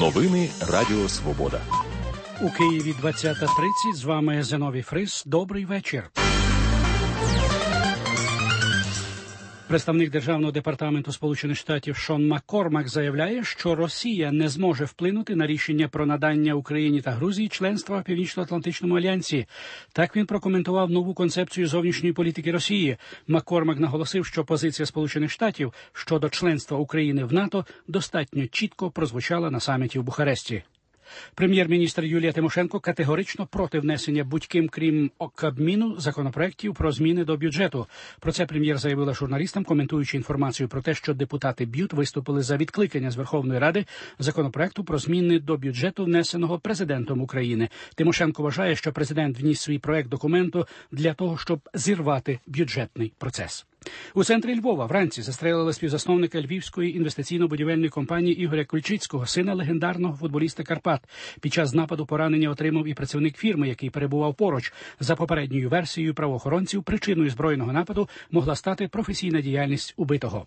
Новини Радіо Свобода. У Києві 20:30. З вами Зиновій Фрис. Добрий вечір. Представник Державного департаменту Сполучених Штатів Шон Маккормак заявляє, що Росія не зможе вплинути на рішення про надання Україні та Грузії членства в Північно-Атлантичному альянсі. Так він прокоментував нову концепцію зовнішньої політики Росії. Маккормак наголосив, що позиція Сполучених Штатів щодо членства України в НАТО достатньо чітко прозвучала на саміті в Бухаресті. Прем'єр-міністр Юлія Тимошенко категорично проти внесення будь-ким, крім Кабміну, законопроєктів про зміни до бюджету. Про це прем'єр заявила журналістам, коментуючи інформацію про те, що депутати БЮТ виступили за відкликання з Верховної Ради законопроєкту про зміни до бюджету, внесеного президентом України. Тимошенко вважає, що президент вніс свій проєкт документу для того, щоб зірвати бюджетний процес. У центрі Львова вранці застрелили співзасновника Львівської інвестиційно-будівельної компанії Ігоря Кульчицького, сина легендарного футболіста Карпат. Під час нападу поранення отримав і працівник фірми, який перебував поруч. За попередньою версією правоохоронців, причиною збройного нападу могла стати професійна діяльність убитого.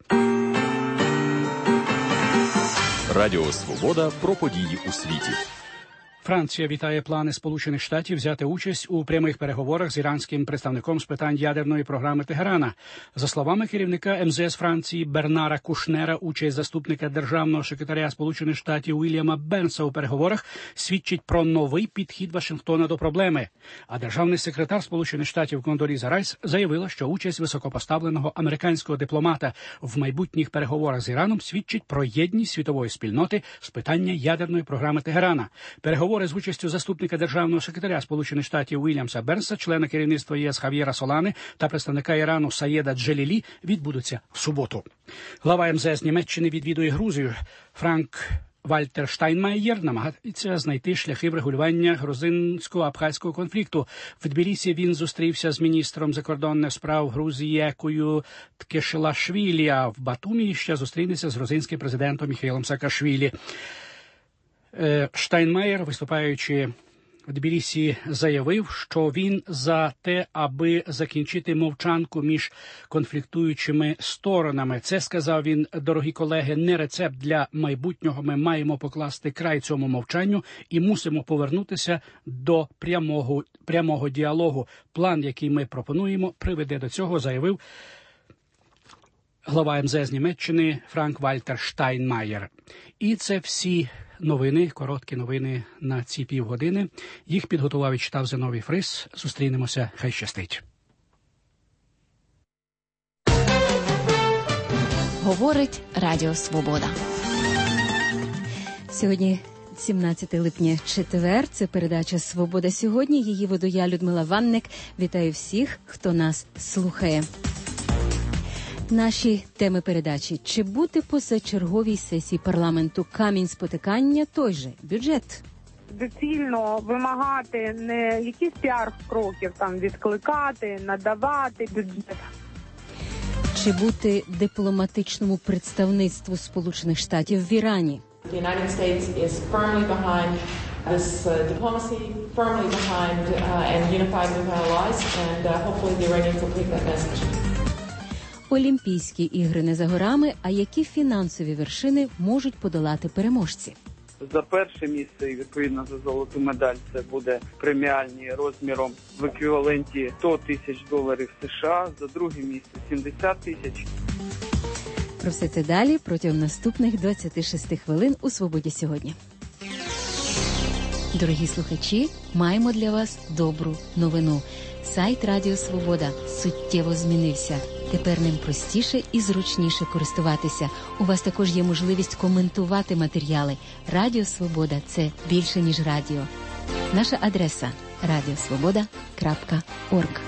Радіо Свобода про події у світі. Франція вітає плани Сполучених Штатів взяти участь у прямих переговорах з іранським представником з питань ядерної програми Тегерана. За словами керівника МЗС Франції Бернара Кушнера, участь заступника державного секретаря Сполучених Штатів Уільяма Бернса у переговорах свідчить про новий підхід Вашингтона до проблеми. А державний секретар Сполучених Штатів Кондоліза Райс заявила, що участь високопоставленого американського дипломата в майбутніх переговорах з Іраном свідчить про єдність світової спільноти з питання ядерної програми Тегерана. Переговори з участю заступника державного секретаря Сполучених Штатів Уільямса Бернса, члена керівництва ЄС Хав'єра Солани та представника Ірану Саєда Джелілі відбудуться в суботу. Глава МЗС Німеччини відвідує Грузію. Франк-Вальтер Штайнмаєр намагається знайти шляхи врегулювання грузинсько-абхазького конфлікту. В Тбілісі він зустрівся з міністром закордонних справ Грузії Екою Ткешелашвілі, а в Батумі ще зустрінеться з грузинським президентом Міхаїлом Саакашвілі. Штайнмаєр, виступаючи в Тбілісі, заявив, що він за те, аби закінчити мовчанку між конфліктуючими сторонами. Це, сказав він, дорогі колеги, не рецепт для майбутнього. Ми маємо покласти край цьому мовчанню і мусимо повернутися до прямого діалогу. План, який ми пропонуємо, приведе до цього, заявив глава МЗС Німеччини Франк-Вальтер Штайнмаєр. І це всі новини, короткі новини на ці півгодини. Їх підготував і читав Зиновій Фрис. Зустрінемося. Хай щастить. Говорить Радіо Свобода. Сьогодні 17 липня, четвер. Це передача «Свобода сьогодні». Її веду я, Людмила Ванник. Вітаю всіх, хто нас слухає. Наші теми передачі. Чи бути позачерговій сесії парламенту камінь спотикання, той же бюджет? Доцільно вимагати не якісь піар-кроків, там відкликати, надавати бюджет. Чи бути дипломатичному представництву Сполучених Штатів в Ірані? The United States is firmly behind this diplomacy, firmly behind and unified with our allies, and hopefully the Iranians will take that message. Олімпійські ігри не за горами, а які фінансові вершини можуть подолати переможці? За перше місце і відповідно за золоту медаль це буде преміальні розміром в еквіваленті $100 тисяч США, за друге місце 70 тисяч. Про все це далі протягом наступних 26 хвилин у «Свободі сьогодні». Дорогі слухачі, маємо для вас добру новину. Сайт Радіо Свобода суттєво змінився. Тепер ним простіше і зручніше користуватися. У вас також є можливість коментувати матеріали. Радіо Свобода – це більше, ніж радіо. Наша адреса – radiosvoboda.org.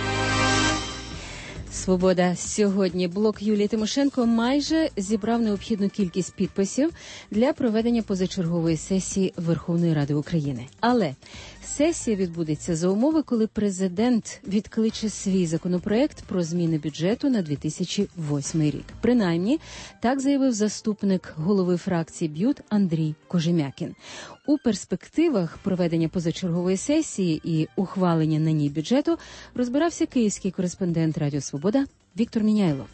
«Свобода сьогодні». Блок Юлії Тимошенко майже зібрав необхідну кількість підписів для проведення позачергової сесії Верховної Ради України. Але сесія відбудеться за умови, коли президент відкличе свій законопроект про зміни бюджету на 2008 рік. Принаймні, так заявив заступник голови фракції БЮТ Андрій Кожем'якін. У перспективах проведення позачергової сесії і ухвалення на ній бюджету розбирався київський кореспондент Радіо Свобода Віктор Міняйлов.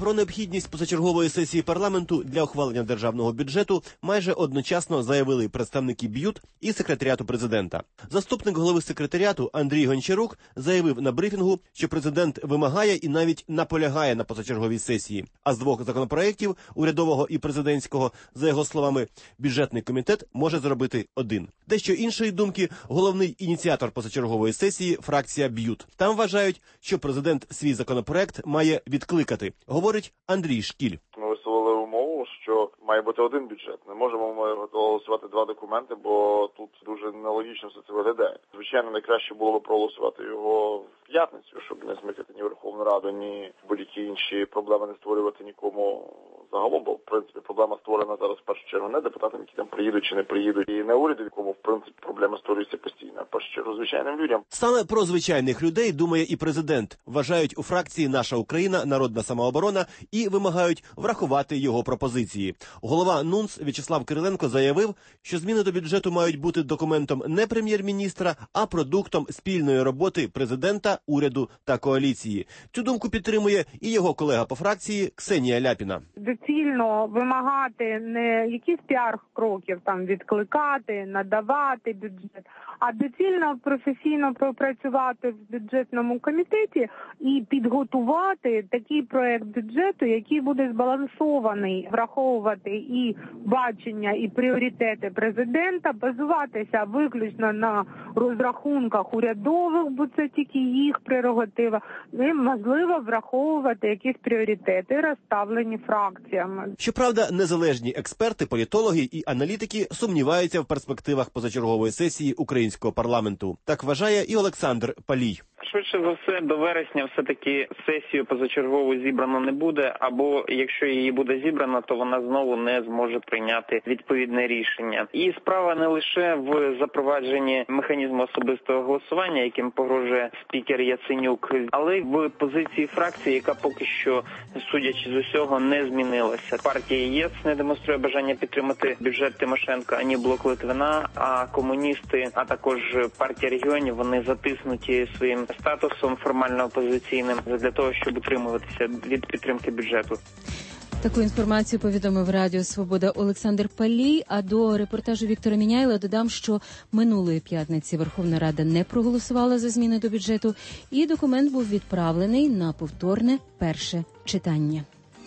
Про необхідність позачергової сесії парламенту для ухвалення державного бюджету майже одночасно заявили представники БЮТ і секретаріату президента. Заступник голови секретаріату Андрій Гончарук заявив на брифінгу, що президент вимагає і навіть наполягає на позачерговій сесії. А з двох законопроєктів, урядового і президентського, за його словами, бюджетний комітет може зробити один. Дещо іншої думки головний ініціатор позачергової сесії – фракція БЮТ. Там вважають, що президент свій законопроект має відкликати, говорить Андрій Шкіль. Ми висловили умову, що має бути один бюджет. Не можемо ми голосувати два документи, бо тут дуже нелогічно все це виглядає. Звичайно, найкраще було б проголосувати його в п'ятницю, щоб не смикати ні Верховну Раду, ні будь-які інші проблеми не створювати нікому загалом, бо, в принципі, проблема створена зараз в першу чергу не депутатам, які там приїдуть чи не приїдуть, і не уряду, якому, в принципі, проблема створюється постійно, а в першу чергу звичайним людям. Саме про звичайних людей думає і президент. Вважають у фракції «Наша Україна», «Народна самооборона» і вимагають врахувати його пропозиції. Голова НУНС В'ячеслав Кириленко заявив, що зміни до бюджету мають бути документом не прем'єр-міністра, а продуктом спільної роботи президента, уряду та коаліції. Цю думку підтримує і його колега по фракції Ксенія Ляпіна. Доцільно вимагати не якісь піар-кроків, там відкликати, надавати бюджет, а доцільно професійно пропрацювати в бюджетному комітеті і підготувати такий проект бюджету, який буде збалансований, враховувати і бачення, і пріоритети президента, базуватися виключно на розрахунках урядових, бо це тільки їх прерогатива, і, можливо, враховувати якісь пріоритети, розставлені фракціями. Щоправда, незалежні експерти, політологи і аналітики сумніваються в перспективах позачергової сесії українського парламенту. Так вважає і Олександр Палій. Швидше за все, до вересня все-таки сесію позачергову зібрано не буде, або якщо її буде зібрано, то вона знову не зможе прийняти відповідне рішення. І справа не лише в запровадженні механізму особистого голосування, яким погрожує спікер Яценюк, але й в позиції фракції, яка поки що, судячи з усього, не змінилася. Партія ЄС не демонструє бажання підтримати бюджет Тимошенко, ані Блок Литвина, а комуністи, а також партія регіонів, вони затиснуті своїм статусом формально опозиційним для того, щоб утримуватися від підтримки бюджету. Таку інформацію повідомив Радіо Свобода Олександр Палій, а до репортажу Віктора Міняйла додам, що минулої п'ятниці Верховна Рада не проголосувала за зміни до бюджету, і документ був відправлений на повторне перше читання.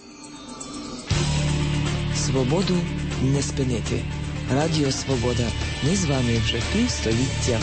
Свободу не спинити. Радіо Свобода. Ми з вами вже півстоліття.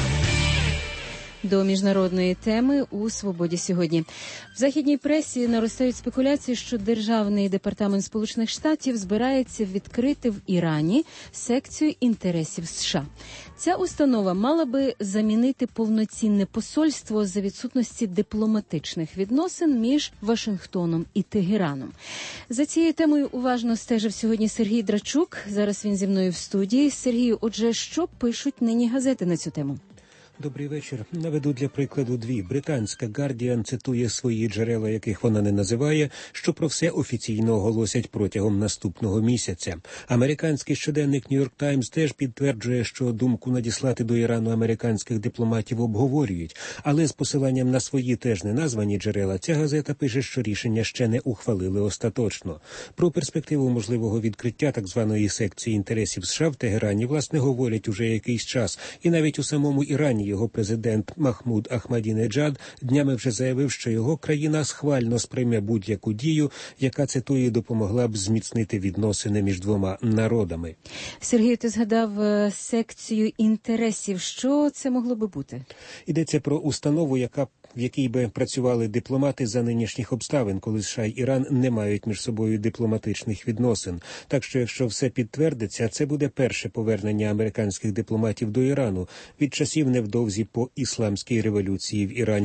До міжнародної теми у «Свободі» сьогодні. В західній пресі наростають спекуляції, що Державний департамент Сполучених Штатів збирається відкрити в Ірані секцію інтересів США. Ця установа мала би замінити повноцінне посольство за відсутності дипломатичних відносин між Вашингтоном і Тегераном. За цією темою уважно стежив сьогодні Сергій Драчук. Зараз він зі мною в студії. Сергію, отже, що пишуть нині газети на цю тему? Добрий вечір. Наведу для прикладу дві. Британська «Гардіан» цитує свої джерела, яких вона не називає, що про все офіційно оголосять протягом наступного місяця. Американський щоденник «Нью-Йорк Таймс» теж підтверджує, що думку надіслати до Ірану американських дипломатів обговорюють. Але з посиланням на свої теж неназвані джерела ця газета пише, що рішення ще не ухвалили остаточно. Про перспективу можливого відкриття так званої секції інтересів США в Тегерані, власне, говорять уже якийсь час. І навіть у самому Ірані його президент Махмуд Ахмадінеджад днями вже заявив, що його країна схвально сприйме будь-яку дію, яка, цитую, допомогла б зміцнити відносини між двома народами. Сергій, ти згадав секцію інтересів. Що це могло би бути? Йдеться про установу, в якій би працювали дипломати за нинішніх обставин, коли США й Іран не мають між собою дипломатичних відносин. Так що, якщо все підтвердиться, це буде перше повернення американських дипломатів до Ірану від часів невдовзі по ісламській революції в Ірані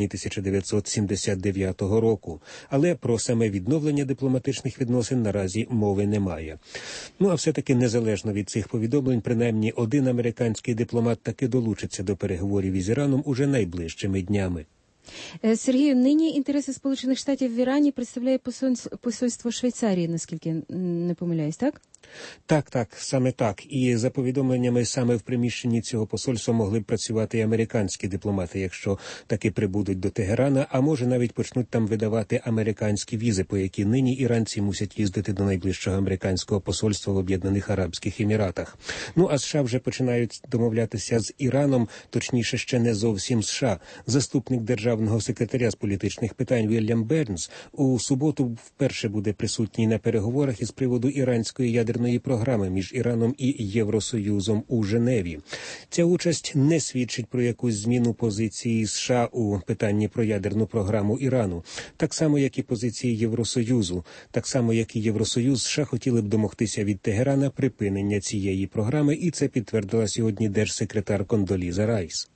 1979 року. Але про саме відновлення дипломатичних відносин наразі мови немає. А все-таки незалежно від цих повідомлень, принаймні один американський дипломат таки долучиться до переговорів із Іраном уже найближчими днями. Сергію, нині інтереси Сполучених Штатів в Ірані представляє посольство Швейцарії, наскільки не помиляюсь, так? Так, саме так. І за повідомленнями, саме в приміщенні цього посольства могли б працювати і американські дипломати, якщо таки прибудуть до Тегерана, а може навіть почнуть там видавати американські візи, по які нині іранці мусять їздити до найближчого американського посольства в Об'єднаних Арабських Еміратах. Ну, а США вже починають домовлятися з Іраном, точніше, ще не зовсім США. Заступник державного секретаря з політичних питань Вільям Бернс у суботу вперше буде присутній на переговорах із приводу іранської ядерної програми між Іраном і Євросоюзом у Женеві. Ця участь не свідчить про якусь зміну позиції США у питанні про ядерну програму Ірану. Так само, як і позиції Євросоюзу. Так само, як і Євросоюз, США хотіли б домогтися від Тегерана припинення цієї програми, і це підтвердила сьогодні держсекретар Кондоліза Райс.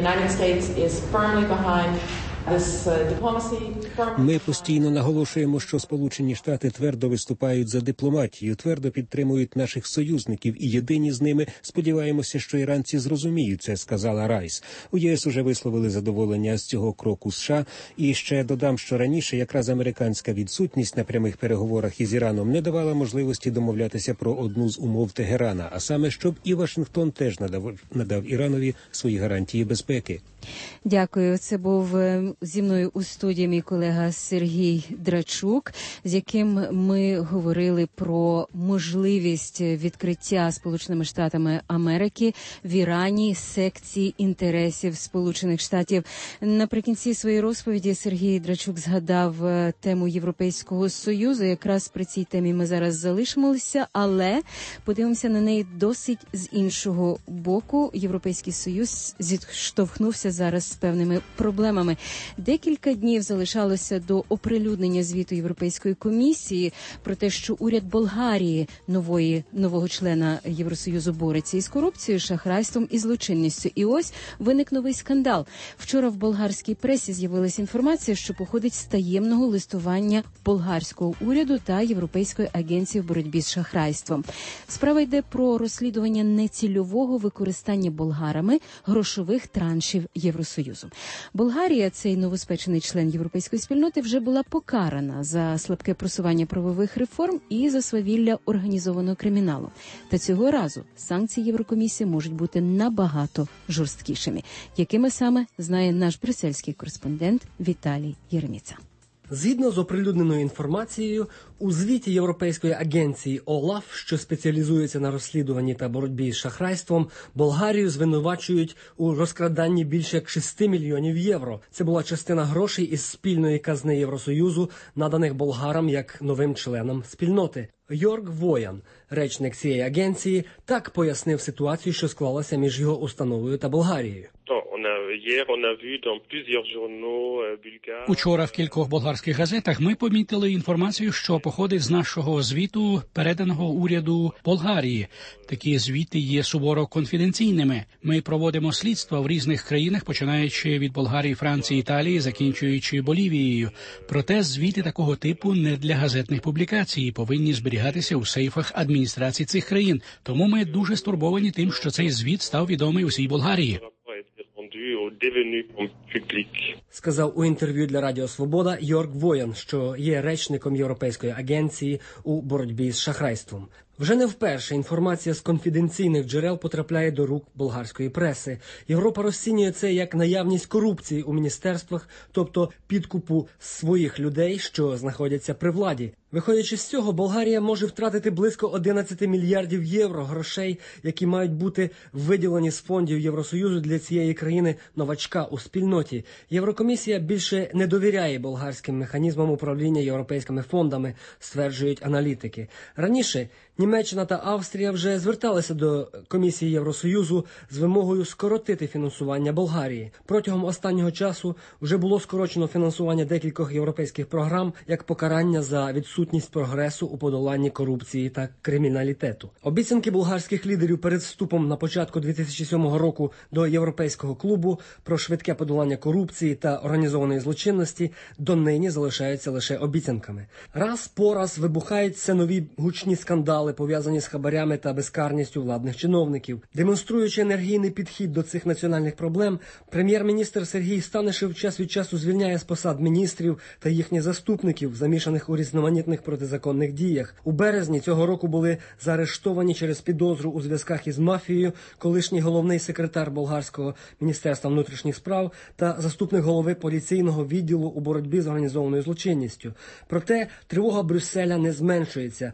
Ми постійно наголошуємо, що Сполучені Штати твердо виступають за дипломатію, твердо підтримують наших союзників і єдині з ними. Сподіваємося, що іранці зрозуміють це, сказала Райс. У ЄС уже висловили задоволення з цього кроку США. І ще додам, що раніше якраз американська відсутність на прямих переговорах із Іраном не давала можливості домовлятися про одну з умов Тегерана, а саме, щоб і Вашингтон теж надав Іранові свої гарантії безпеки. Дякую. Це був зі мною у студії мій колега Сергій Драчук, з яким ми говорили про можливість відкриття Сполученими Штатами Америки в Ірані секції інтересів Сполучених Штатів. Наприкінці своєї розповіді Сергій Драчук згадав тему Європейського Союзу. Якраз при цій темі ми зараз залишимося, але подивимося на неї досить з іншого боку. Європейський Союз зіштовхнувся зараз з певними проблемами. Декілька днів залишалося до оприлюднення звіту Європейської комісії про те, що уряд Болгарії, нового члена Євросоюзу, бореться із корупцією, шахрайством і злочинністю. І ось виник новий скандал. Вчора в болгарській пресі з'явилася інформація, що походить з таємного листування болгарського уряду та Європейської агенції в боротьбі з шахрайством. Справа йде про розслідування нецільового використання болгарами грошових траншів Євросоюзу. Болгарія, цей новоспечений член Європейської спільноти, вже була покарана за слабке просування правових реформ і за свавілля організованого криміналу. Та цього разу санкції Єврокомісії можуть бути набагато жорсткішими. Якими саме, знає наш брюссельський кореспондент Віталій Єреміца. Згідно з оприлюдненою інформацією, у звіті Європейської агенції ОЛАФ, що спеціалізується на розслідуванні та боротьбі з шахрайством, Болгарію звинувачують у розкраданні більше як 6 мільйонів євро. Це була частина грошей із спільної казни Євросоюзу, наданих болгарам як новим членам спільноти. Йорг Воян, речник цієї агенції, так пояснив ситуацію, що склалася між його установою та Болгарією. Учора в кількох болгарських газетах ми помітили інформацію, що походить з нашого звіту, переданого уряду Болгарії. Такі звіти є суворо конфіденційними. Ми проводимо слідства в різних країнах, починаючи від Болгарії, Франції, Італії, закінчуючи Болівією. Проте звіти такого типу не для газетних публікацій, повинні зберігатися у сейфах адміністрацій цих країн. Тому ми дуже стурбовані тим, що цей звіт став відомий усій Болгарії. Сказав у інтерв'ю для Радіо Свобода Йорг Воян, що є речником Європейської агенції у боротьбі з шахрайством. Вже не вперше інформація з конфіденційних джерел потрапляє до рук болгарської преси. Європа розцінює це як наявність корупції у міністерствах, тобто підкупу своїх людей, що знаходяться при владі. Виходячи з цього, Болгарія може втратити близько 11 мільярдів євро грошей, які мають бути виділені з фондів Євросоюзу для цієї країни-новачка у спільноті. Єврокомісія більше не довіряє болгарським механізмам управління європейськими фондами, стверджують аналітики. Раніше Німеччина та Австрія вже зверталися до Комісії Євросоюзу з вимогою скоротити фінансування Болгарії. Протягом останнього часу вже було скорочено фінансування декількох європейських програм як покарання за відсутність прогресу у подоланні корупції та криміналітету. Обіцянки болгарських лідерів перед вступом на початку 2007 року до Європейського клубу про швидке подолання корупції та організованої злочинності донині залишаються лише обіцянками. Раз по раз вибухають все нові гучні скандали скандали, пов'язані з хабарями та безкарністю владних чиновників. Демонструючи енергійний підхід до цих національних проблем, прем'єр-міністр Сергій Станишев час від часу звільняє з посад міністрів та їхніх заступників, замішаних у різноманітних протизаконних діях. У березні цього року були заарештовані через підозру у зв'язках із мафією колишній головний секретар болгарського Міністерства внутрішніх справ та заступник голови поліційного відділу у боротьбі з організованою злочинністю. Проте тривога Брюсселя не зменшується.